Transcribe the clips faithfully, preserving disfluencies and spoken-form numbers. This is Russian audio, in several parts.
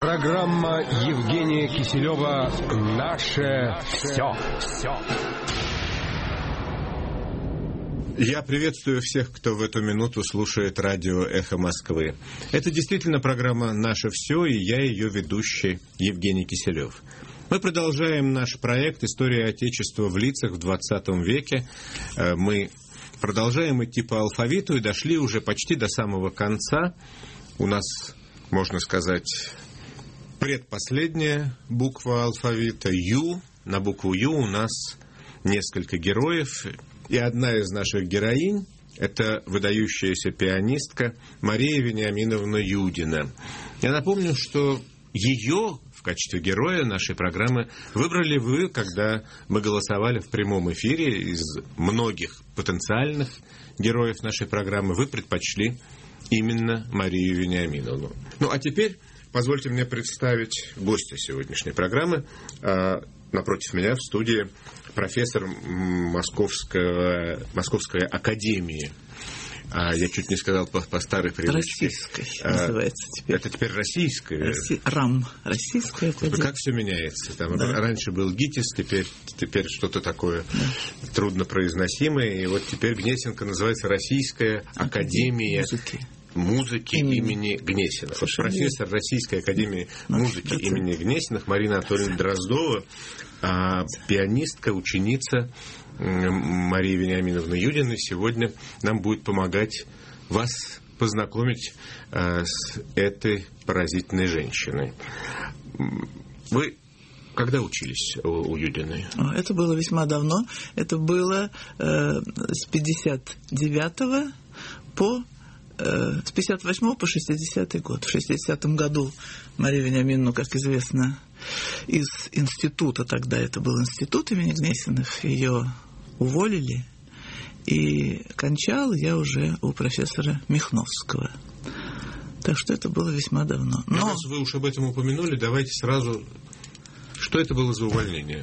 Программа Евгения Киселева «Наше все». все. Я приветствую всех, кто в эту минуту слушает радио «Эхо Москвы». Это действительно программа «Наше все», и я ее ведущий Евгений Киселев. Мы продолжаем наш проект «История Отечества в лицах в двадцатом веке». Мы продолжаем идти по алфавиту и дошли уже почти до самого конца. У нас, можно сказать, предпоследняя буква алфавита «Ю». На букву «Ю» у нас несколько героев. И одна из наших героинь – это выдающаяся пианистка Мария Вениаминовна Юдина. Я напомню, что ее в качестве героя нашей программы выбрали вы, когда мы голосовали в прямом эфире. Из многих потенциальных героев нашей программы вы предпочли именно Марию Вениаминовну. Ну, а теперь позвольте мне представить гостя сегодняшней программы. Напротив меня в студии профессор Московского, Московской академии. А, я чуть не сказал по, по старой привычке. Российской а, называется теперь. Это теперь российская. Росси... РАМ. Российская академия. Как все меняется. Там да. Раньше был ГИТИС, теперь, теперь что-то такое да. труднопроизносимое. И вот теперь Гнесинка называется Российская академия музыки, музыки имени, имени Гнесиных. Вот профессор Российской академии музыки это... имени Гнесиных Марина Анатольевна Дроздова, а, пианистка, ученица Марии Вениаминовны Юдиной, сегодня нам будет помогать вас познакомить а, с этой поразительной женщиной. Вы когда учились у, у Юдиной? Это было весьма давно. Это было э, с пятьдесят девятого по э, с пятьдесят восьмого по шестидесятый год. В шестидесятом году Марию Вениаминовну, как известно, из института, тогда это был институт имени Гнесиных, ее уволили, и кончал я уже у профессора Михновского. Так что это было весьма давно. Но... Раз вы уж об этом упомянули, давайте сразу... Что это было за увольнение?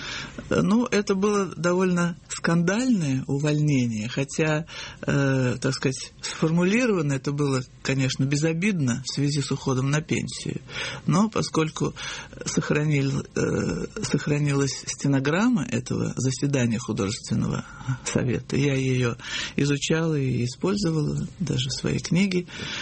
Ну, это было довольно скандальное увольнение, хотя, э, так сказать, сформулировано это было, конечно, безобидно в связи с уходом на пенсию. Но поскольку сохранил, э, сохранилась стенограмма этого заседания художественного совета, я ее изучала и использовала даже в своей книге,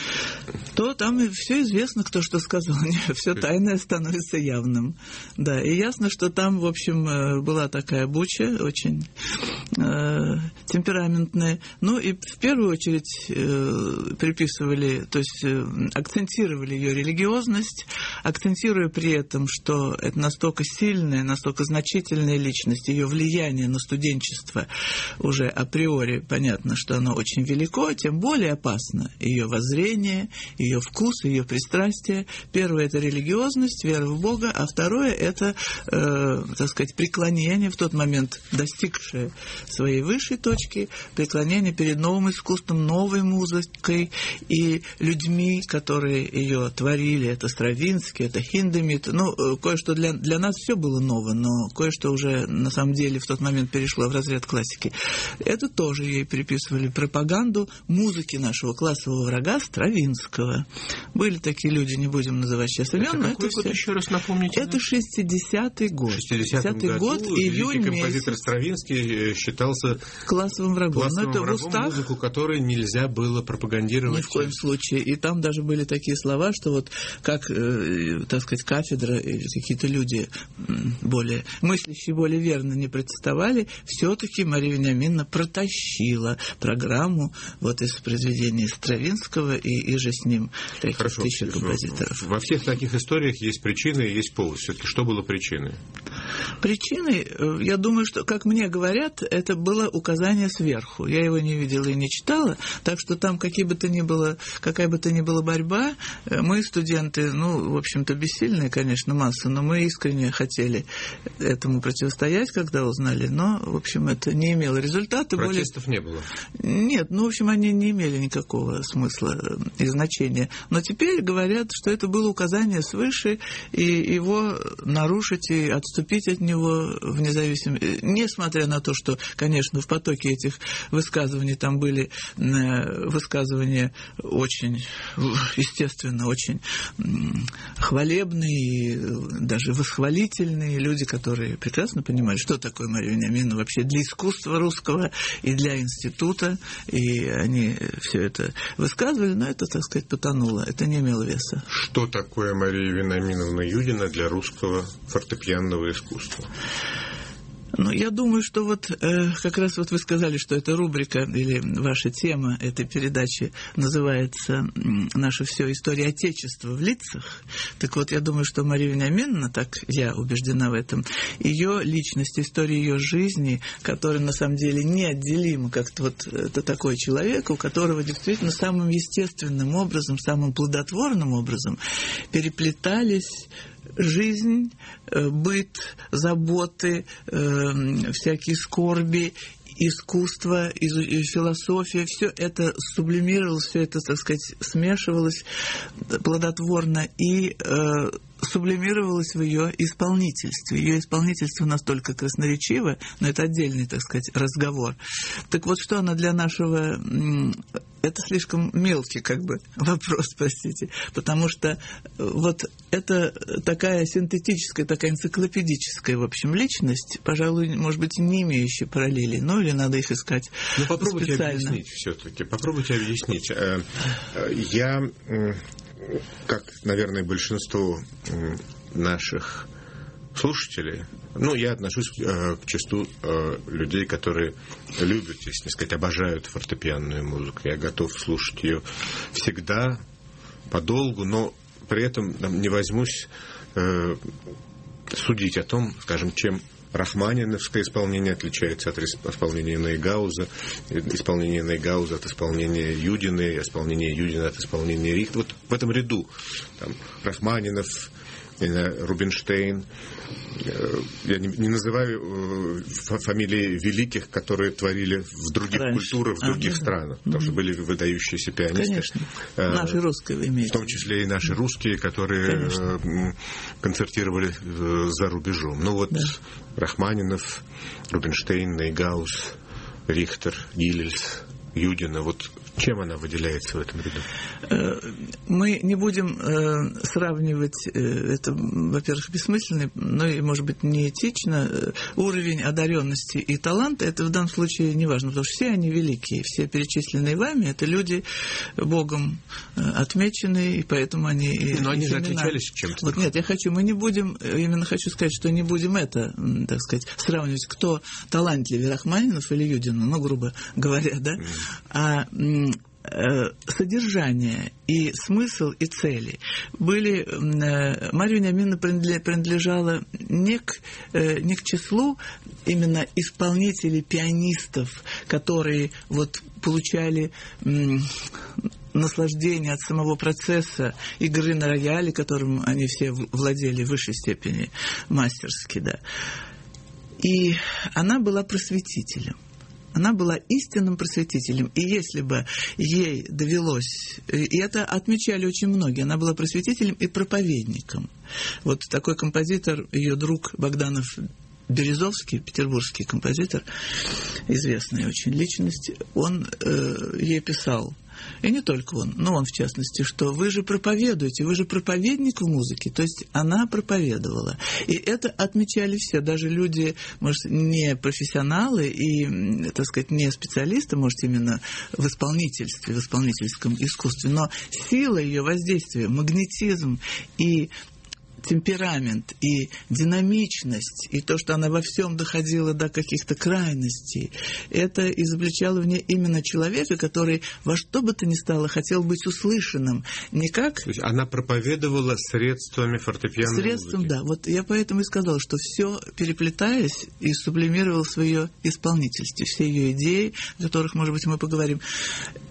то там все известно, кто что сказал. Все тайное становится явным. Да, и ясно, что там, в общем, была такая буча, очень э, темпераментная. Ну и в первую очередь э, приписывали, то есть э, акцентировали ее религиозность, акцентируя при этом, что это настолько сильная, настолько значительная личность, ее влияние на студенчество уже априори понятно, что оно очень велико, тем более опасно ее воззрение, ее вкус, ее пристрастие. Первое – это религиозность, вера в Бога, а второе – это, э, так сказать, преклонение, в тот момент достигшее своей высшей точки, преклонение перед новым искусством, новой музыкой и людьми, которые ее творили. Это Стравинский, это Хиндемит. Ну, кое-что для, для нас все было ново, но кое-что уже на самом деле в тот момент перешло в разряд классики. Это тоже ей приписывали пропаганду музыки нашего классового врага Стравинского. Были такие люди, не будем называть сейчас имен. Это какой год, еще раз напомните? Это шестидесятый год. шестидесятый год, июнь великий композитор месяц. Стравинский считался классовым врагом. Классовым это врагом, в устах, музыку которой нельзя было пропагандировать. Ни в коем случае. И там даже были такие слова, что вот как, э, так сказать, кафедра или какие-то люди более мыслящие, более верно не протестовали, все-таки Мария Вениаминовна протащила программу вот из произведений Стравинского и, и же с ним Хорошо. тысячи композиторов. Во всех таких историях есть причины и есть повод. Все-таки что было причиной? Причиной, я думаю, что, как мне говорят, это было указание сверху. Я его не видела и не читала, так что там какие бы то ни было, какая бы то ни была борьба, мы, студенты, ну, в общем-то, бессильные, конечно, масса, но мы искренне хотели этому противостоять, когда узнали, но, в общем, это не имело результата. Протестов более... не было? Нет, ну, в общем, они не имели никакого смысла и значения. Но теперь говорят, что это было указание свыше, и его нарушить и отступить зависеть от него, вне зависимости, несмотря на то, что, конечно, в потоке этих высказываний там были высказывания очень, естественно, очень хвалебные, даже восхвалительные, люди, которые прекрасно понимали, что такое Мария Вениаминовна вообще для искусства русского и для института, и они все это высказывали, но это, так сказать, потонуло, это не имело веса. Что такое Мария Вениаминовна Юдина для русского фортепианного искусства? Ну, я думаю, что вот э, как раз вот вы сказали, что эта рубрика или ваша тема этой передачи называется «Наше все. История Отечества в лицах». Так вот, я думаю, что Мария Вениаминовна, так я убеждена в этом, ее личность, история ее жизни, которая на самом деле неотделима, как-то вот это такой человек, у которого действительно самым естественным образом, самым плодотворным образом переплетались жизнь, быт, заботы, всякие скорби, искусство, философия, все это сублимировалось, все это, так сказать, смешивалось плодотворно и сублимировалось в ее исполнительстве. Ее исполнительство настолько красноречиво, но это отдельный, так сказать, разговор. Так вот, что она для нашего... Это слишком мелкий, как бы, вопрос, простите, потому что вот это такая синтетическая, такая энциклопедическая, в общем, личность, пожалуй, может быть, не имеющая параллелей, ну, или надо их искать ну, попробуйте специально. Объяснить все-таки, попробуйте объяснить. Я... как, наверное, большинство наших слушателей, ну, я отношусь э, к числу э, людей, которые любят, если сказать, обожают фортепианную музыку. Я готов слушать ее всегда, подолгу, но при этом там, не возьмусь э, судить о том, скажем, чем рахманиновское исполнение отличается от исполнения Нейгауза, исполнение Нейгауза от исполнения Юдины, исполнение Юдина от исполнения Рихтера. Вот в этом ряду там, Рахманинов, Рубинштейн. Я не, не называю фамилии великих, которые творили в других Раньше. культурах, в других а, странах, да. потому что были выдающиеся пианисты. Конечно. Наши русские вы имеете. В том числе и наши русские, которые Конечно. концертировали за рубежом. Ну вот да. Рахманинов, Рубинштейн, Нейгаус, Рихтер, Гилельс, Юдина. Вот чем она выделяется в этом ряду? Мы не будем сравнивать, это, во-первых, бессмысленно, но и, может быть, неэтично, уровень одаренности и таланта. Это в данном случае не важно, потому что все они великие, все перечисленные вами, это люди Богом отмеченные, и поэтому они... Но они же отличались чем-то. Вот нет, я хочу, мы не будем, именно хочу сказать, что не будем это, так сказать, сравнивать, кто талантливее, Рахманинов или Юдина, ну, грубо говоря, да, mm. а содержание и смысл и цели были... Мария Вениаминовна принадлежала не к, не к числу именно исполнителей, пианистов, которые вот получали наслаждение от самого процесса игры на рояле, которым они все владели в высшей степени мастерски, да. И она была просветителем. Она была истинным просветителем. И если бы ей довелось... И это отмечали очень многие. Она была просветителем и проповедником. Вот такой композитор, ее друг Богданов Березовский, петербургский композитор, известная очень личность, он э, ей писал, и не только он, но он в частности, что вы же проповедуете, вы же проповедник в музыке, то есть она проповедовала. И это отмечали все, даже люди, может, не профессионалы и, так сказать, не специалисты, может, именно в исполнительстве, в исполнительском искусстве, но сила ее воздействия, магнетизм и темперамент, и динамичность, и то, что она во всем доходила до каких-то крайностей, это изобличало в ней именно человека, который во что бы то ни стало хотел быть услышанным. Не как... То есть она проповедовала средствами фортепианной Средством, музыки. да. Вот я поэтому и сказала, что все, переплетаясь, и сублимировалось в ее исполнительстве. Все ее идеи, о которых, может быть, мы поговорим,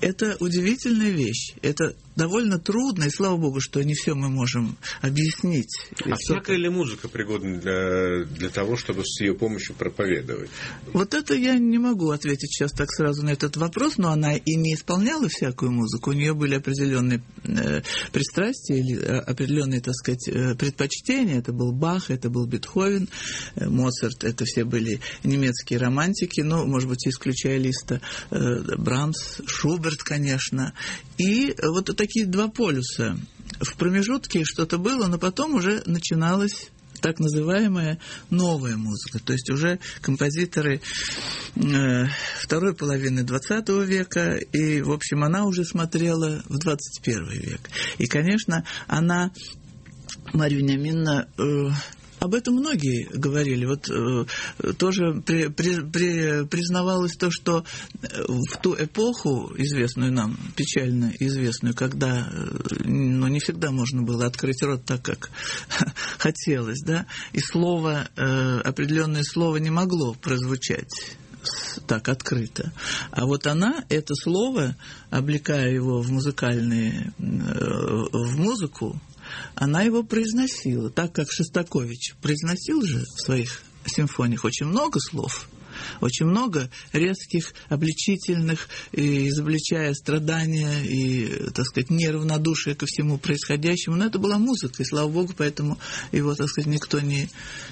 это удивительная вещь. Это довольно трудно, и слава богу, что не все мы можем объяснить. А всякая ли музыка пригодна для, для того, чтобы с ее помощью проповедовать? Вот это я не могу ответить сейчас так сразу на этот вопрос, но она и не исполняла всякую музыку. У нее были определенные э, пристрастия или определенные, так сказать, э, предпочтения. Это был Бах, это был Бетховен, э, Моцарт, это все были немецкие романтики, ну, может быть, исключая Листа, э, Брамс, Шуберт, конечно. И вот такие два полюса. В промежутке что-то было, но потом уже начиналась так называемая новая музыка. То есть уже композиторы э, второй половины двадцатого века, и, в общем, она уже смотрела в двадцать первый век. И, конечно, она, Марья Вениаминовна, э, об этом многие говорили. Вот э, тоже при, при, при, признавалось то, что в ту эпоху, известную нам, печально известную, когда ну, не всегда можно было открыть рот так, как хотелось, да, и слово, э, определенное слово не могло прозвучать так открыто. А вот она, это слово, облекая его в музыкальные, э, в музыку, она его произносила, так как Шостакович произносил же в своих симфониях очень много слов, очень много резких, обличительных, и изобличая страдания и, так сказать, неравнодушие ко всему происходящему. Но это была музыка, и, слава богу, поэтому его, так сказать, никто не,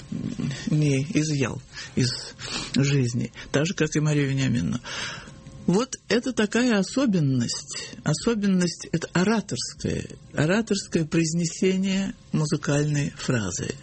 не изъял из жизни. Так же, как и Марию Вениаминовну. Вот это такая особенность. Особенность – это ораторское, ораторское произнесение музыкальной фразы,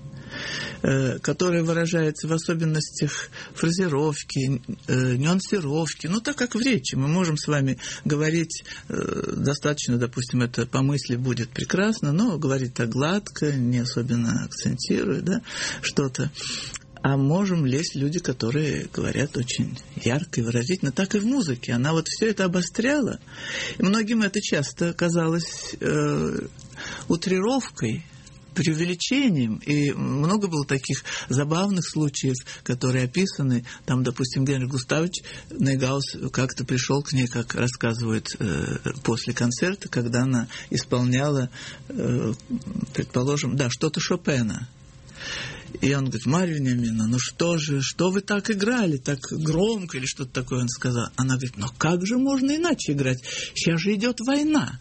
которая выражается в особенностях фразировки, нюансировки. Ну, так как в речи. Мы можем с вами говорить достаточно, допустим, это по мысли будет прекрасно, но говорить так гладко, не особенно акцентируя, да, что-то. А можем лезть люди, которые говорят очень ярко и выразительно, так и в музыке. Она вот все это обостряла. И многим это часто казалось э, утрировкой, преувеличением. И много было таких забавных случаев, которые описаны. Там, допустим, Генрих Густавович Нейгаус как-то пришел к ней, как рассказывают э, после концерта, когда она исполняла, э, предположим, да, что-то Шопена. И он говорит: Марья Вениаминовна, ну что же, что вы так играли, так громко, или что-то такое он сказал. Она говорит: ну как же можно иначе играть? Сейчас же идет война.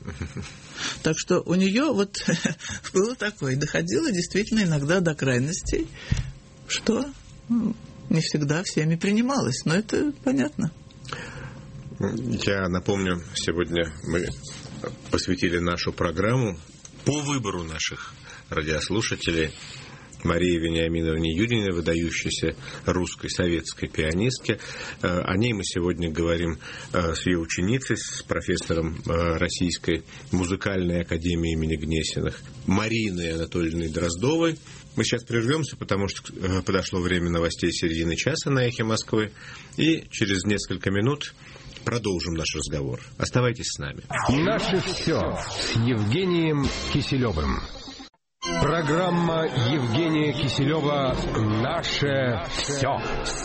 Так что у нее вот было такое. Доходило действительно иногда до крайностей, что ну, не всегда всеми принималось. Но это понятно. Я напомню, сегодня мы посвятили нашу программу по выбору наших радиослушателей Марии Вениаминовне Юдиной, выдающейся русской советской пианистке. О ней мы сегодня говорим с ее ученицей, с профессором Российской музыкальной академии имени Гнесиных Мариной Анатольевной Дроздовой. Мы сейчас прервемся, потому что подошло время новостей середины часа на Эхе Москвы, и через несколько минут продолжим наш разговор. Оставайтесь с нами. Наше все с Евгением Киселевым. Программа Евгения Киселева «Наше все».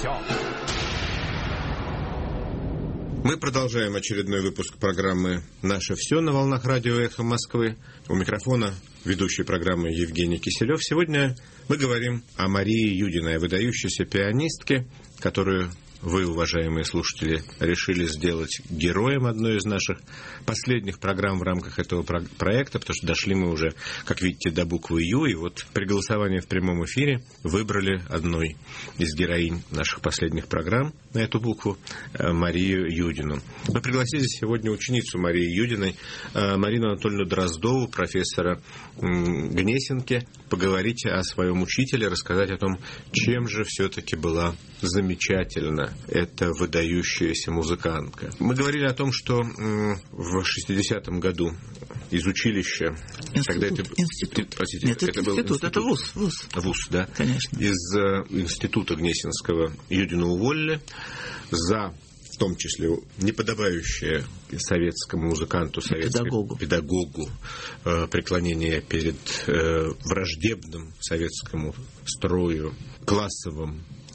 Мы продолжаем очередной выпуск программы «Наше все» на волнах радио «Эхо Москвы». У микрофона ведущий программы Евгений Киселев. Сегодня мы говорим о Марии Юдиной, выдающейся пианистке, которую вы, уважаемые слушатели, решили сделать героем одной из наших последних программ в рамках этого про- проекта, потому что дошли мы уже, как видите, до буквы «Ю», и вот при голосовании в прямом эфире выбрали одной из героинь наших последних программ на эту букву, Марию Юдину. Мы пригласили сегодня ученицу Марии Юдиной, Марину Анатольевну Дроздову, профессора Гнесинки, поговорить о своем учителе, рассказать о том, чем же все-таки была замечательна эта выдающаяся музыкантка. Мы говорили о том, что в шестидесятом году из училища... Институт. Когда это, институт. Простите, Нет, это, это был институт, институт. Это вуз, вуз. Вуз, да. Конечно. Из института Гнесинского Юдину уволили за, в том числе, неподобающее советскому музыканту, советскому педагогу, педагогу э, преклонение перед э, враждебным советскому строю, классовым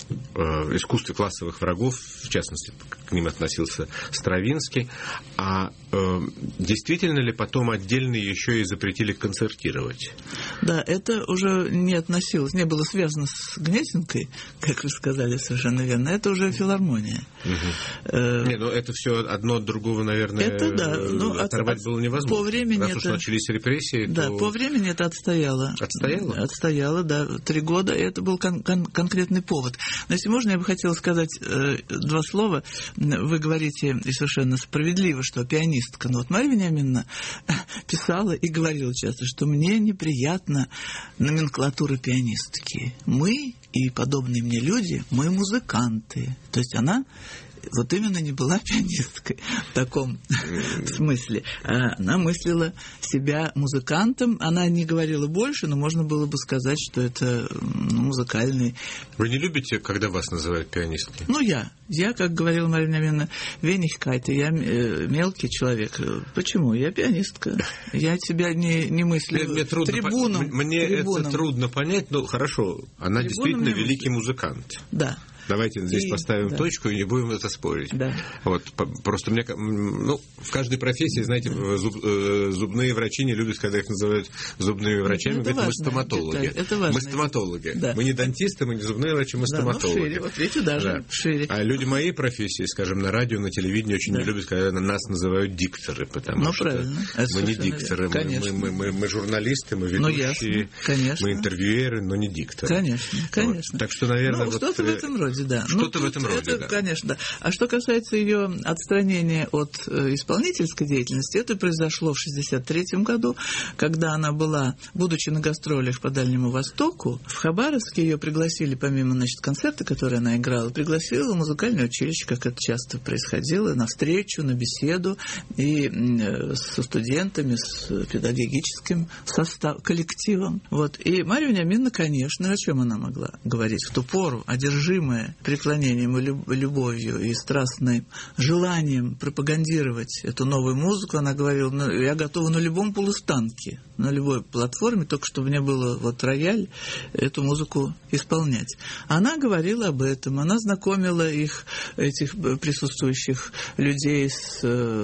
искусстве классовых врагов, в частности, к ним относился Стравинский. А э, действительно ли потом отдельно еще и запретили концертировать? Да, это уже не относилось, не было связано с Гнесинкой, как вы сказали совершенно верно. Это уже филармония. Угу. Э, не, ну это все одно от другого, наверное, это, да, ну, оторвать от, было невозможно. По времени Раз это... уж начались репрессии, да, то... по времени это отстояло. Отстояло? Отстояло, да, три года, и это был кон- кон- конкретный повод. Но если можно, я бы хотела сказать э, два слова. Вы говорите, и совершенно справедливо, что пианистка. Но вот Марья Вениаминовна писала и говорила часто, что мне неприятна номенклатура пианистки. Мы и подобные мне люди, мы музыканты. То есть она... вот именно не была пианисткой в таком смысле. Она мыслила себя музыкантом. Она не говорила больше, но можно было бы сказать, что это ну, музыкальный... Вы не любите, когда вас называют пианисткой? Ну, я. Я, как говорила Мария Вениаминовна, венихкайте, я мелкий человек. Почему? Я пианистка. Я себя не, не мыслю мне трудно трибуном. По... Мне трибуном. это трудно понять, но хорошо. Она Трибуном действительно великий мыслю. Музыкант. Да. Давайте здесь и, поставим да. точку и не будем это спорить. Да. Вот, просто мне, ну, в каждой профессии, знаете, зуб, э, зубные врачи не любят, когда их называют зубными врачами, это говорят, важно, мы стоматологи. это, это важно. Мы стоматологи. Да. Мы не дантисты, мы не зубные врачи, мы да, стоматологи. Ну, шире, вот видите, даже да. шире. А люди моей профессии, скажем, на радио, на телевидении очень да. не любят, когда нас называют дикторы, потому ну, что правильно. мы не дикторы, мы, мы, мы, мы, мы журналисты, мы ведущие, ну, мы интервьюеры, но не дикторы. Конечно, конечно. Вот. Так что, наверное... Ну, вот, что-то в этом роде, да. Что-то ну, в этом роде, это, да. Конечно, да. А что касается ее отстранения от э, исполнительской деятельности, это произошло в шестьдесят третьем году, когда она была, будучи на гастролях по Дальнему Востоку, в Хабаровске ее пригласили, помимо, значит, концерта, который она играла, пригласила в музыкальное училище, как это часто происходило, на встречу, на беседу и э, со студентами, с педагогическим состав, коллективом. Вот. И Марья Вениаминовна, конечно, о чем она могла говорить в ту пору, одержимая преклонением и любовью и страстным желанием пропагандировать эту новую музыку, она говорила, ну, я готова на любом полустанке, на любой платформе, только чтобы мне было вот рояль, эту музыку исполнять. Она говорила об этом, она знакомила их, этих присутствующих людей с...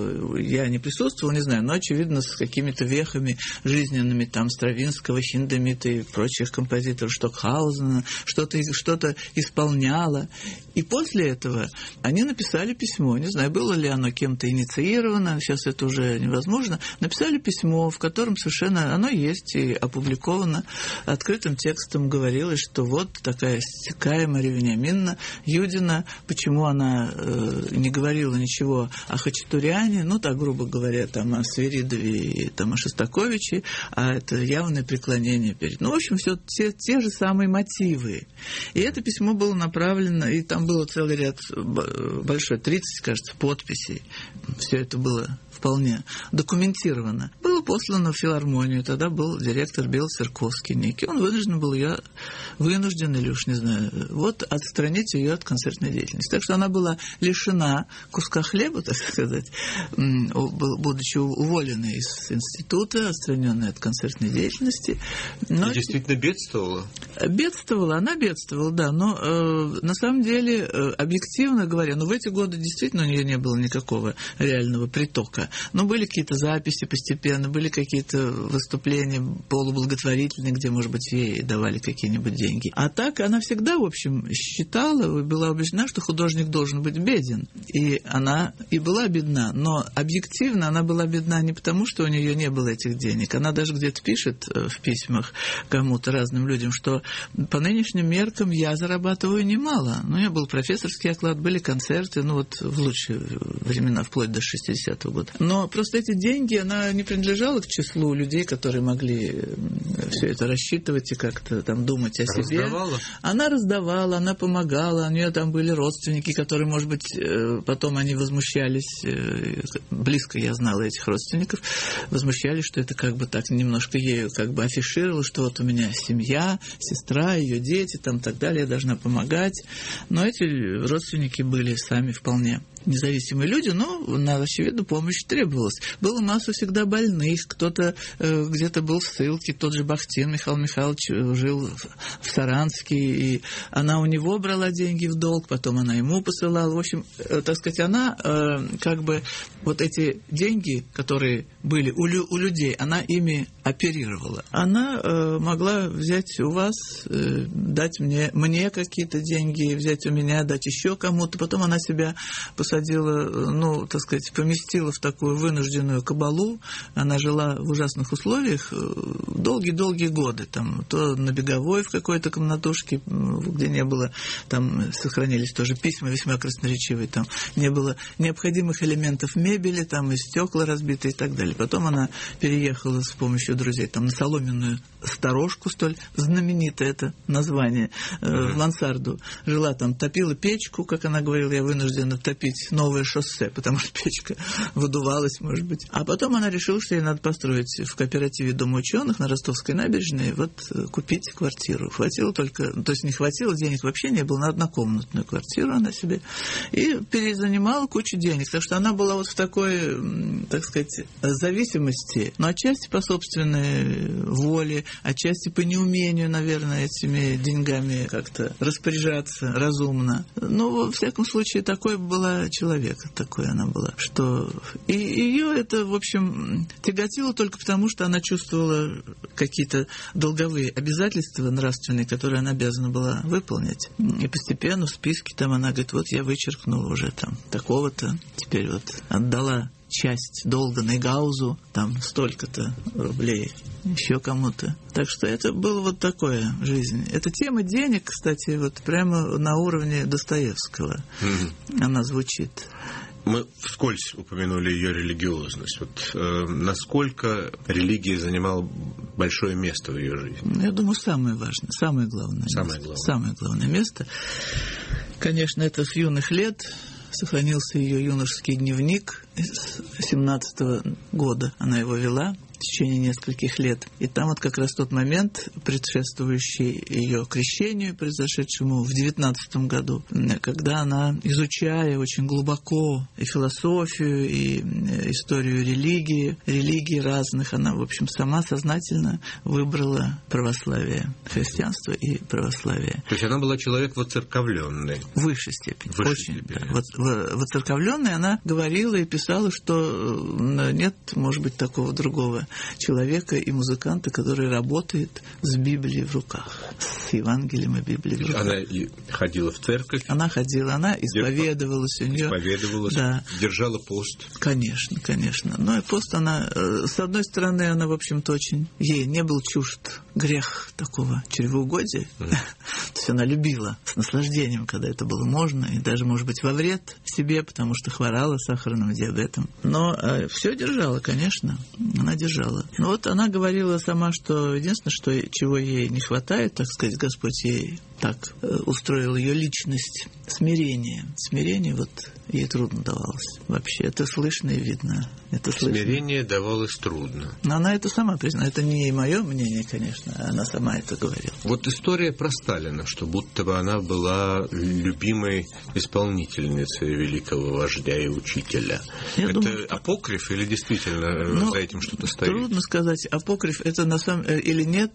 Я не присутствовал, не знаю, но, очевидно, с какими-то вехами жизненными, там, Стравинского, Хиндемита и прочих композиторов, Штокхаузена, что-то, что-то исполняла. И после этого они написали письмо. Не знаю, было ли оно кем-то инициировано, сейчас это уже невозможно. Написали письмо, в котором совершенно оно есть и опубликовано открытым текстом. Говорилось, что вот такая стекая Мария Вениаминовна Юдина, почему она э, не говорила ничего о Хачатуряне, ну, так, грубо говоря, там, о Свиридове и там, о Шостаковиче, а это явное преклонение перед... Ну, в общем, все те, те же самые мотивы. И это письмо было направлено, и там было целый ряд, большой, тридцать, кажется, подписей. Все это было вполне документировано. Было послано в филармонию. Тогда был директор Белоцерковский некий. Он вынужден был ее, вынужден или уж не знаю, вот отстранить ее от концертной деятельности. Так что она была лишена куска хлеба, так сказать, будучи уволенной из института, отстраненной от концертной деятельности. Но и действительно бедствовала? Бедствовала, она бедствовала, да. Но э, на самом деле, э, объективно говоря, ну, в эти годы действительно у нее не было никакого реального притока. Но были какие-то записи постепенно, были какие-то выступления полублаготворительные, где, может быть, ей давали какие-нибудь деньги. А так она всегда, в общем, считала, была убеждена, что художник должен быть беден. И она и была бедна, но объективно она была бедна не потому, что у нее не было этих денег. Она даже где-то пишет в письмах кому-то, разным людям, что по нынешним меркам я зарабатываю немало. Ну, у меня был профессорский оклад, были концерты, ну, вот в лучшие времена, вплоть до шестидесятого года. Но просто эти деньги, она не принадлежала к числу людей, которые могли все это рассчитывать и как-то там думать о себе. Раздавала? Она раздавала, она помогала, у нее там были родственники, которые, может быть, потом они возмущались, близко я знала этих родственников, возмущались, что это как бы так немножко ею как бы афишировало, что вот у меня семья, сестра, ее дети, там так далее, я должна помогать. Но эти родственники были сами вполне независимые люди, но на, очевидно, помощь требовалась. Было масса всегда больных, кто-то э, где-то был в ссылке, тот же Бахтин Михаил Михайлович жил в Саранске, и она у него брала деньги в долг, потом она ему посылала. В общем, э, так сказать, она э, как бы вот эти деньги, которые были у, лю- у людей, она ими оперировала. Она э, могла взять у вас, э, дать мне, мне какие-то деньги, взять у меня, дать еще кому-то. Потом она себя посадила, ну, так сказать, поместила в такую вынужденную кабалу. Она жила в ужасных условиях долгие-долгие годы. Там, то на Беговой в какой-то комнатушке, где не было, там сохранились тоже письма весьма красноречивые, там не было необходимых элементов мебели, там и стекла разбиты и так далее. Потом она переехала с помощью друзей там, на соломенную сторожку, столь знаменитое это название, э, в мансарду. Жила там, топила печку, как она говорила, я вынуждена топить новое шоссе, потому что печка выдувалась, может быть. А потом она решила, что ей надо построить в кооперативе Дома ученых на Ростовской набережной, вот купить квартиру. Хватило только, то есть не хватило, денег вообще не было, на однокомнатную квартиру она себе, и перезанимала кучу денег. Так что она была вот в такой, так сказать, зависимости, но отчасти по собственной воле, отчасти по неумению, наверное, этими деньгами как-то распоряжаться разумно. Но, во всяком случае, такой была человек, такой она была, что... И ее это, в общем, тяготило только потому, что она чувствовала какие-то долговые обязательства нравственные, которые она обязана была выполнить. И постепенно в списке там она говорит, вот я вычеркнула уже там такого-то, теперь вот отдала часть долга Нейгаузу, там столько-то рублей, еще кому-то. Так что это было вот такое жизнь. Эта тема денег, кстати, вот прямо на уровне Достоевского mm-hmm. она звучит. Мы вскользь упомянули ее религиозность. Вот, э, насколько религия занимала большое место в ее жизни? Я думаю, самое важное, самое главное. Самое место. главное. Самое главное место. Конечно, это с юных лет. Сохранился ее юношеский дневник семнадцатого года. Она его вела в течение нескольких лет. И там вот как раз тот момент, предшествующий ее крещению, произошедшему в девятнадцатом году, когда она, изучая очень глубоко и философию, и историю религии, религий разных, она, в общем, сама сознательно выбрала православие, христианство и православие. То есть она была человек воцерковленный? В высшей степени. В высшей очень, степени. Да. Воцерковленной она говорила и писала, что нет, может быть, такого другого человека и музыканта, который работает с Библией в руках, с Евангелием и Библией в руках. Она и ходила в церковь? Она ходила, она исповедовалась у нее. Исповедовалась, да. Держала пост? Конечно, конечно. Но и пост она, с одной стороны, она, в общем-то, очень... Ей не был чужд грех такого чревоугодия. Mm. То есть она любила с наслаждением, когда это было можно, и даже, может быть, во вред себе, потому что хворала сахарным диабетом. Но э, все держала, конечно, она держала. Но вот она говорила сама, что единственное, что, чего ей не хватает, так сказать, Господь ей так э, устроил ее личность, смирение. Смирение вот ей трудно давалось вообще. Это слышно и видно. Это Смирение слышно. Давалось трудно. Но она это сама признает. Это не мое мнение, конечно, а она сама это говорила. Вот история про Сталина, что будто бы она была любимой исполнительницей великого вождя и учителя. Я это думаю, апокриф или действительно ну, за этим что-то стоит? Трудно сказать, апокриф это на самом или нет.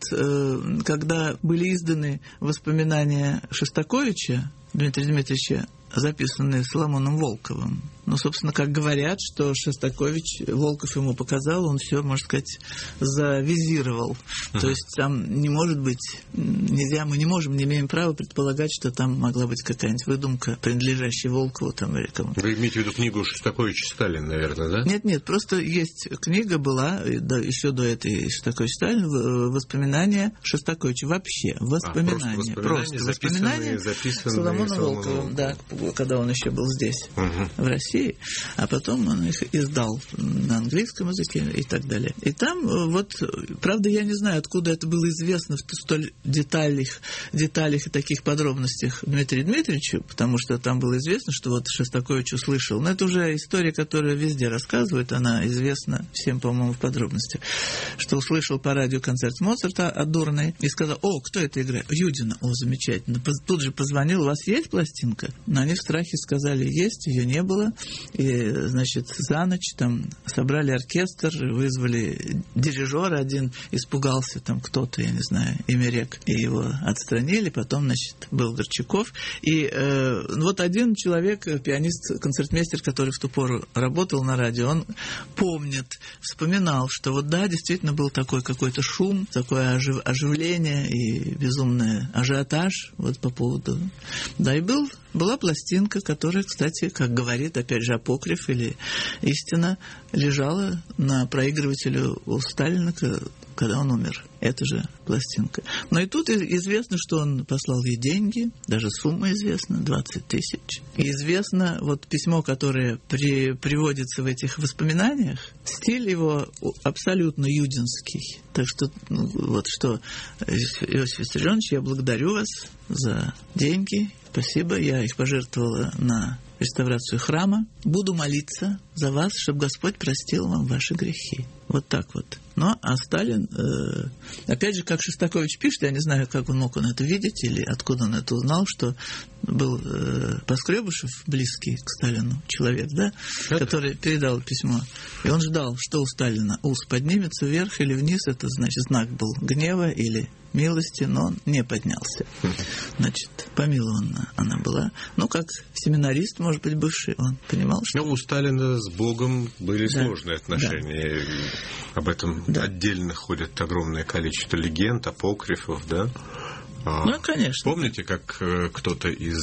Когда были изданы воспоминания Шостаковича, Дмитрия Дмитриевича, записанные Соломоном Волковым. Ну, собственно, как говорят, что Шостакович, Волков ему показал, он все, можно сказать, завизировал. Uh-huh. То есть там не может быть, нельзя, мы не можем, не имеем права предполагать, что там могла быть какая-нибудь выдумка, принадлежащая Волкову там или кому-то. Вы имеете в виду книгу Шостакович Сталин, наверное, да? Нет, нет, просто есть книга была, да, еще до этой Шостакович Сталин, воспоминания Шостаковича вообще, воспоминания, а, просто воспоминания, записанные, записанные Соломона Волкова, да, когда он еще был здесь, uh-huh. в России. России, а потом он их издал на английском языке и так далее. И там вот, правда, я не знаю, откуда это было известно в столь деталях, деталях и таких подробностях Дмитрию Дмитриевичу, потому что там было известно, что вот Шостакович услышал. Но это уже история, которая везде рассказывают, она известна всем, по-моему, в подробностях, что услышал по радио концерт Моцарта от Дурной и сказал: о, кто это играет? Юдина. О, замечательно. Тут же позвонил: у вас есть пластинка? Но они в страхе сказали: есть, ее не было. И, значит, за ночь там собрали оркестр, вызвали дирижера, один испугался, там кто-то, я не знаю, Эмерек, и его отстранили. Потом, значит, был Горчаков. И э, вот один человек, пианист, концертмейстер, который в ту пору работал на радио, он помнит, вспоминал, что вот да, действительно был такой какой-то шум, такое ожив, оживление и безумный ажиотаж вот по поводу... Да, и был, была пластинка, которая, кстати, как говорит, опять же, апокриф или истина, лежала на проигрывателе у Сталина, когда он умер. Это же пластинка. Но и тут известно, что он послал ей деньги, даже сумма известна, двадцать тысяч. И известно вот письмо, которое при, приводится в этих воспоминаниях, стиль его абсолютно юдинский. Так что, ну, вот что, Иосиф Виссарионович, я благодарю вас за деньги. Спасибо, я их пожертвовала на реставрацию храма. Буду молиться за вас, чтобы Господь простил вам ваши грехи. Вот так вот. Ну, а Сталин, э, опять же, как Шостакович пишет, я не знаю, как он мог он это видеть, или откуда он это узнал, что был э, Поскребышев, близкий к Сталину человек, да, это... который передал письмо. И он ждал, что у Сталина ус поднимется вверх или вниз, это, значит, знак был гнева или милости, но он не поднялся. Значит, помилована она была. Ну, как семинарист, может быть, бывший, он понимал, что... Ну, у Сталина с Богом были да. сложные отношения. Да. Об этом да. отдельно ходит огромное количество легенд, апокрифов, да? Ну, конечно. Помните, как кто-то из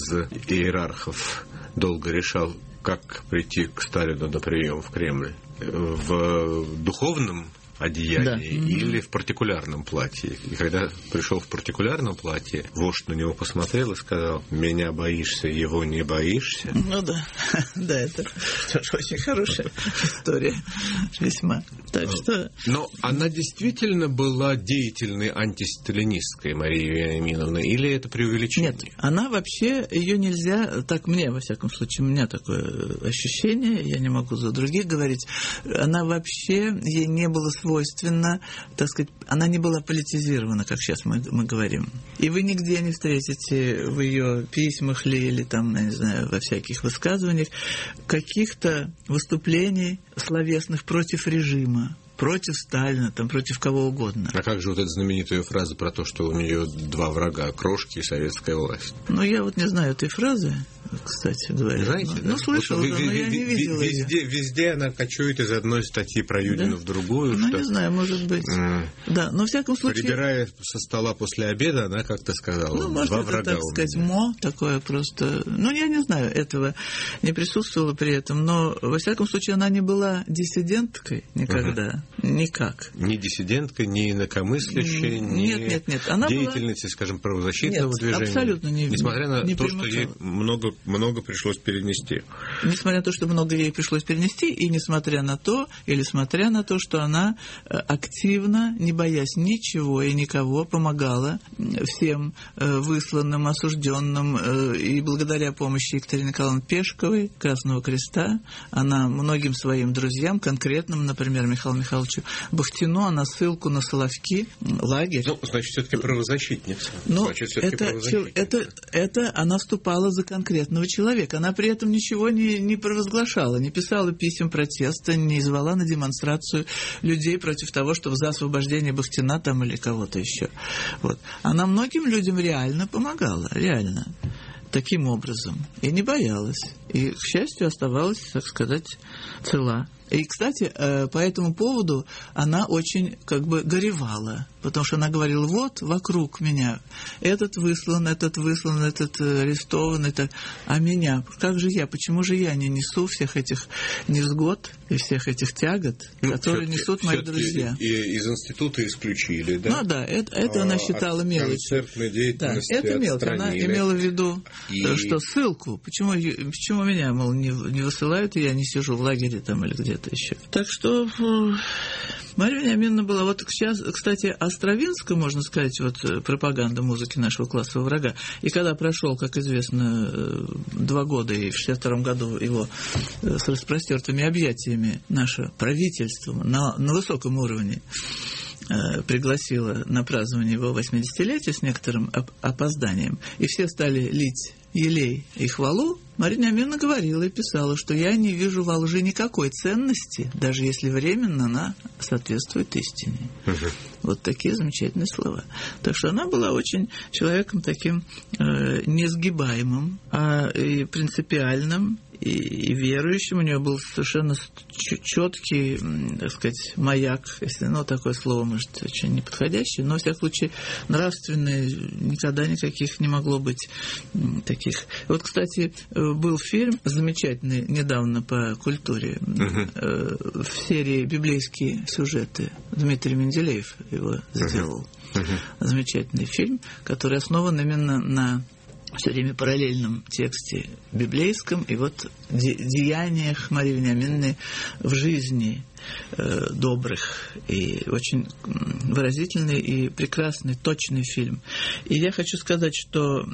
иерархов долго решал, как прийти к Сталину на прием в Кремль? В духовном одеянии да. или в партикулярном платье. И когда пришел в партикулярном платье, вождь на него посмотрел и сказал: меня боишься, его не боишься. Ну да, да, это очень хорошая история, весьма. Так что... Но она действительно была деятельной антисталинисткой, Мария Вениаминовна, или это преувеличение? Нет, она вообще, ее нельзя, так мне, во всяком случае, у меня такое ощущение, я не могу за других говорить, она вообще, ей не было свойственно, так сказать, она не была политизирована, как сейчас мы, мы говорим. И вы нигде не встретите в ее письмах ли, или там, я не знаю, во всяких высказываниях каких-то выступлений словесных против режима, против Сталина, там, против кого угодно. А как же вот эта знаменитая фраза про то, что у нее два врага: крошки и советская власть? Ну, я вот не знаю этой фразы, кстати говоря. Знаете, ну, да? ну, слышал, вот, да, ви- но ви- я не ви- видела везде, ее. Везде она кочует из одной статьи про Юдину да? в другую. Ну, что... не знаю, может быть. Mm. Да, но в всяком случае... Прибирая со стола после обеда, она как-то сказала: ну, может, два это, врага так сказать, мо такое просто... Ну, я не знаю, этого не присутствовало при этом, но, во всяком случае, она не была диссиденткой никогда. Uh-huh. Никак. Ни диссиденткой, ни инакомыслящей, ни нет, нет, нет. Она деятельницей, была... скажем, правозащитного нет, движения. Абсолютно не Несмотря на не то, примыкала. что ей много, много пришлось перенести. Несмотря на то, что много ей пришлось перенести, и несмотря на то, или смотря на то, что она активно, не боясь ничего и никого, помогала всем высланным, осужденным, и благодаря помощи Екатерины Николаевны Пешковой, Красного Креста, она многим своим друзьям, конкретным, например, Михаилу Михайловичу Бахтину, она ссылку на Соловки, лагерь. Ну, значит, все-таки правозащитница. Но значит, все-таки это, правозащитница. Это, это она вступала за конкретного человека. Она при этом ничего не, не провозглашала, не писала писем протеста, не звала на демонстрацию людей против того, что за освобождение Бахтина там или кого-то еще. Вот. Она многим людям реально помогала, реально. Таким образом. И не боялась. И, к счастью, оставалась, так сказать, цела. И, кстати, по этому поводу она очень как бы горевала, потому что она говорила: вот вокруг меня этот выслан, этот выслан, этот арестован, это... а меня, как же я, почему же я не несу всех этих невзгод и всех этих тягот, ну, которые несут мои друзья? И из института исключили, да? Ну да, это, это а, она считала мелочью. Концертной деятельности да, это мелочь. Она имела в виду, и... что ссылку, почему, почему почему меня, мол, не, не высылают, и я не сижу в лагере там или где-то еще. Так что Марья Вениаминовна была... Вот сейчас, кстати, о Стравинском, можно сказать, вот пропаганда музыки нашего классового врага. И когда прошел, как известно, два года, и в шестьдесят втором году его с распростертыми объятиями наше правительство на, на высоком уровне пригласила на празднование его восьмидесятилетия с некоторым опозданием, и все стали лить елей и хвалу, Марья Вениаминовна говорила и писала, что я не вижу во лжи никакой ценности, даже если временно она соответствует истине. Uh-huh. Вот такие замечательные слова. Так что она была очень человеком таким э, несгибаемым, а и принципиальным, и, и верующим. У нее был совершенно четкий, так сказать, маяк, если, ну, такое слово, может, очень неподходящее, но, во всяком случае, нравственный, никогда никаких не могло быть таких. Вот, кстати, был фильм замечательный недавно по культуре, uh-huh. в серии «Библейские сюжеты». Дмитрий Менделеев его сделал. Uh-huh. Uh-huh. Замечательный фильм, который основан именно на все время параллельном тексте библейском и вот де- деяниях Марии Вениаминовны в жизни э, добрых. И очень выразительный и прекрасный, точный фильм. И я хочу сказать, что,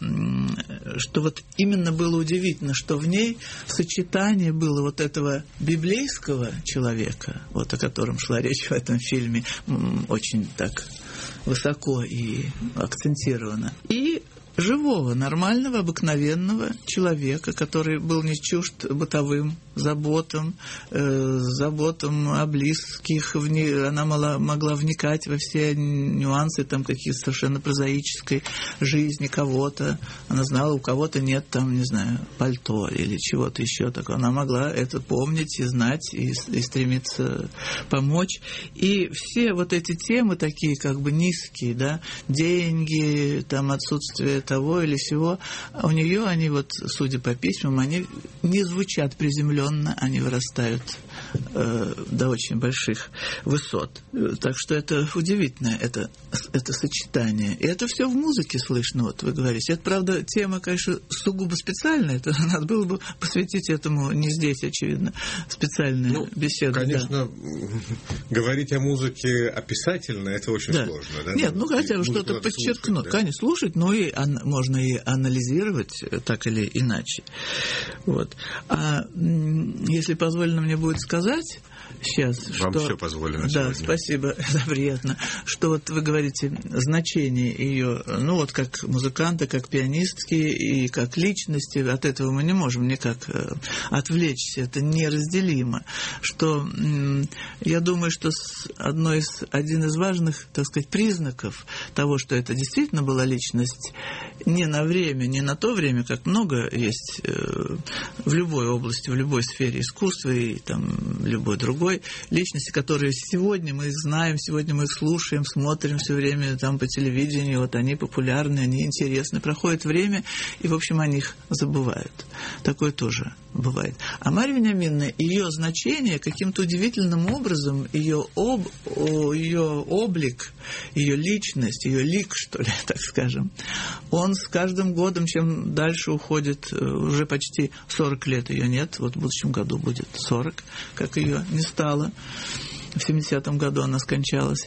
что вот именно было удивительно, что в ней сочетание было вот этого библейского человека, вот о котором шла речь в этом фильме, очень так высоко и акцентированно, и живого, нормального, обыкновенного человека, который был не чужд бытовым заботам, э, заботам о близких. В не, она могла, могла вникать во все нюансы там, какие-то совершенно прозаической жизни кого-то. Она знала, у кого-то нет там, не знаю, пальто или чего-то еще такого. Она могла это помнить и знать, и, и стремиться помочь. И все вот эти темы такие как бы низкие, да, деньги, там, отсутствие того или сего, у нее они вот, судя по письмам, они не звучат приземленно, они вырастают э, до очень больших высот. Так что это удивительное, это, это сочетание. И это все в музыке слышно, вот вы говорите. Это, правда, тема, конечно, сугубо специальная, это надо было бы посвятить этому не здесь, очевидно, специальную ну, беседу. Конечно, да. Говорить о музыке описательно, это очень да. сложно. Да? Нет, ну хотя бы что-то подчеркнуть. Да? Конечно, слушать, но и ан- можно и анализировать так или иначе. Вот. А если позволено мне будет сказать сейчас, вам что... все позволено Да, сегодня. Спасибо, это приятно. Что вот вы говорите, значение ее, ну вот как музыканта, как пианистки и как личности, от этого мы не можем никак отвлечься, это неразделимо. Что я думаю, что одно из, один из важных, так сказать, признаков того, что это действительно была личность не на время, не на то время, как много есть в любой области, в любой сфере искусства и там любой другой личности, которые сегодня мы их знаем, сегодня мы их слушаем, смотрим все время там по телевидению, вот они популярны, они интересны, проходит время, и, в общем, о них забывают. Такое тоже бывает. А Марья Вениаминовна, ее значение каким-то удивительным образом, ее, об, ее облик, ее личность, ее лик, что ли, так скажем, он с каждым годом, чем дальше уходит, уже почти сорок лет ее нет, вот в будущем году будет сорок, как ее не стало. В семидесятом году она скончалась.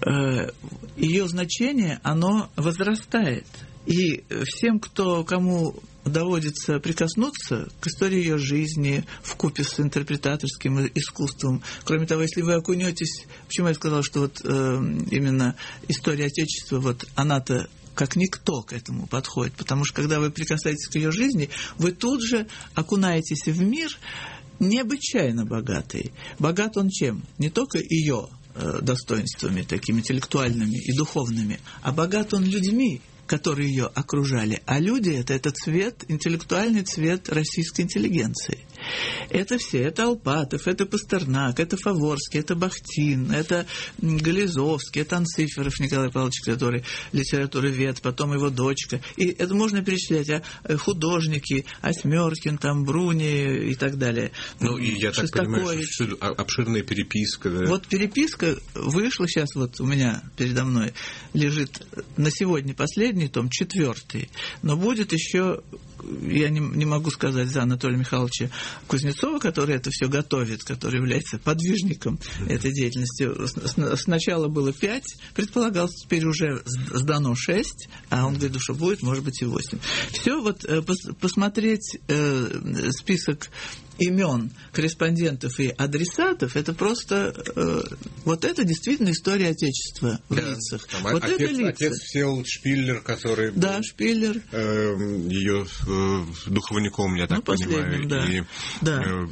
Ее значение, оно возрастает. И всем, кто, кому доводится прикоснуться к истории ее жизни вкупе с интерпретаторским искусством. Кроме того, если вы окунетесь... Почему я сказала, что вот э, именно история Отечества, вот она-то как никто к этому подходит. Потому что, когда вы прикасаетесь к ее жизни, вы тут же окунаетесь в мир необычайно богатый. Богат он чем? Не только ее э, достоинствами, такими интеллектуальными и духовными, а богат он людьми, которые ее окружали. А люди – это, это цвет, интеллектуальный цвет российской интеллигенции. Это все. Это Алпатов, это Пастернак, это Фаворский, это Бахтин, это Гализовский, это Анциферов Николай Павлович, который литературовед, потом его дочка. И это можно перечислять. А художники, Осьмеркин, там, Бруни и так далее. Ну, и я так понимаю, что обширная переписка. Да? Вот переписка вышла сейчас, вот у меня передо мной лежит на сегодня последний том, четвертый. Но будет еще я не, не могу сказать за Анатолия Михайловича Кузнецова, который это все готовит, который является подвижником этой деятельности. Сначала было пять, предполагалось, теперь уже сдано шесть, а он говорит, что будет, может быть, и восемь. Все, вот посмотреть э, список имен корреспондентов и адресатов, это просто э, вот это действительно история Отечества в да, лицах. Там, вот отец, это лица. Отец Всеволод Шпиллер, который да, был Шпиллер. Э, ее э, духовником, я так ну, понимаю, да. и да. Э,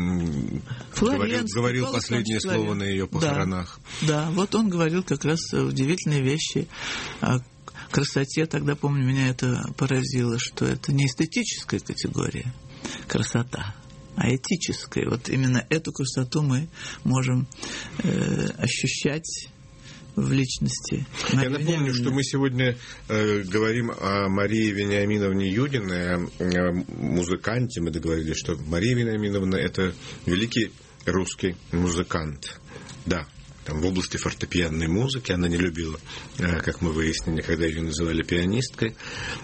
говорил, говорил последнее слово на ее похоронах. Да. да, вот он говорил как раз удивительные вещи о красоте. Тогда, помню, меня это поразило, что это не эстетическая категория красота, а этической. Вот именно эту красоту мы можем э, ощущать в личности Марии Я напомню, Вениаминовны. что мы сегодня э, говорим о Марии Вениаминовне Юдиной, о, о музыканте. Мы договорились, что Мария Вениаминовна – это великий русский музыкант. Да. Там, в области фортепианной музыки. Она не любила, как мы выяснили, когда ее называли пианисткой.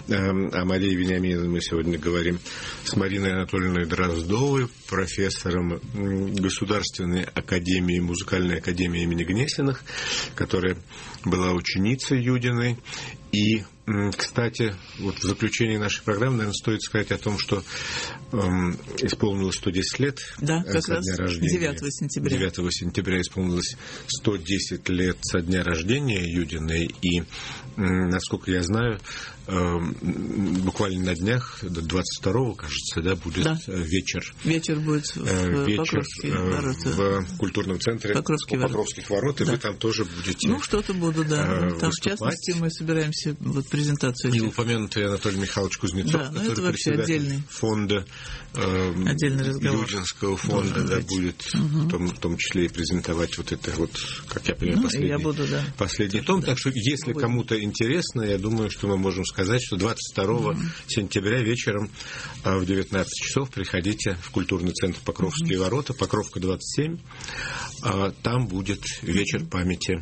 О Марии Вениаминовне мы сегодня говорим с Мариной Анатольевной Дроздовой, профессором Государственной академии, музыкальной академии имени Гнесиных, которая была ученицей Юдиной. И, кстати, вот в заключении нашей программы, наверное, стоит сказать о том, что эм, исполнилось сто десять лет да, как со раз дня рождения. девятого сентября. девятого сентября исполнилось сто десять лет со дня рождения Юдиной. И, насколько я знаю, эм, буквально на днях, двадцать второго, кажется, да, будет да. вечер. Вечер будет в, в вечер, Покровские ворота. В культурном центре Покровские Покровских ворот. И да. вы там тоже будете Ну, что-то буду, да. Э, там, в частности, мы собираемся вот презентацию. И упомянутый Анатолий Михайлович Кузнецов, да, который председатель фонда э, Юдинского фонда, да, будет угу. в, том, в том числе и презентовать вот это вот, как я понимаю, ну, последний, я буду, да. последний том. Да. Так что, если буду. Кому-то интересно, я думаю, что мы можем сказать, что двадцать второго угу. сентября вечером в девятнадцать часов приходите в культурный центр Покровские угу. ворота, Покровка двадцать семь. Там будет вечер памяти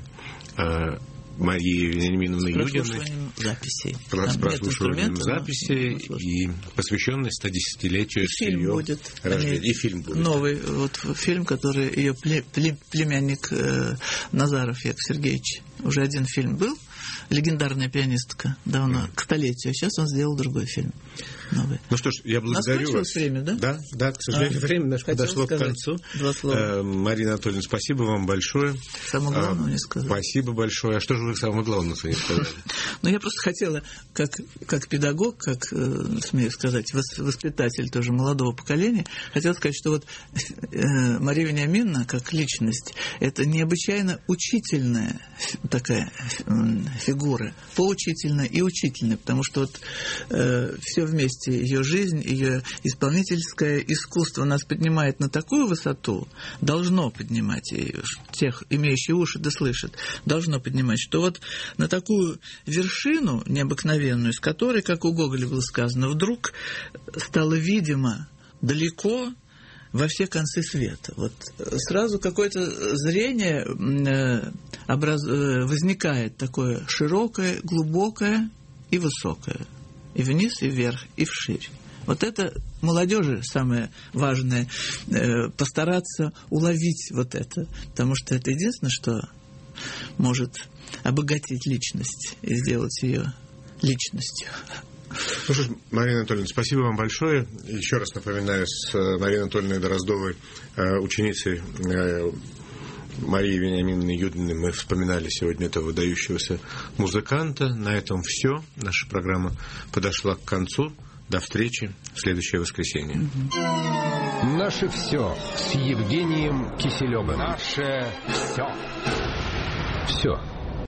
Марии Вениаминовны Юдиной записей. С прослушиванием записей и посвященный стодесятилетию ее будет, рождения. И фильм будет. Новый вот фильм, который ее племянник э, Назаров Яков Сергеевич. Уже один фильм был. Легендарная пианистка. Давно, mm. к столетию. Сейчас он сделал другой фильм. Новый. Ну что ж, я благодарю вас. время, да? Да, да, к сожалению, а, время наше подошло к концу. Два слова. Марина Анатольевна, спасибо вам большое. Самое главное не сказать. Спасибо большое. А что же вы самое главное не сказали? Ну, я просто хотела, как, как педагог, как, смею сказать, воспитатель тоже молодого поколения, хотела сказать, что вот Мария Вениаминовна, как личность, это необычайно учительная такая фигура, поучительная и учительная, потому что вот э, все вместе, ее жизнь, ее исполнительское искусство нас поднимает на такую высоту, должно поднимать, и тех, имеющие уши да слышат, должно поднимать, что вот на такую вершину необыкновенную, с которой, как у Гоголя было сказано, вдруг стало видимо далеко во все концы света. Вот сразу какое-то зрение э, образ... э, возникает такое широкое, глубокое и высокое. И вниз, и вверх, и вширь. Вот это молодежи самое важное, э, постараться уловить вот это, потому что это единственное, что может обогатить личность и сделать ее личностью. Ну что ж, Марина Анатольевна, спасибо вам большое. Еще раз напоминаю, с Мариной Анатольевной Дроздовой, ученицей Марии Вениаминовны Юдиной, мы вспоминали сегодня этого выдающегося музыканта. На этом все. Наша программа подошла к концу. До встречи в следующее воскресенье. Наше все с Евгением Киселевым. Наше все. Все.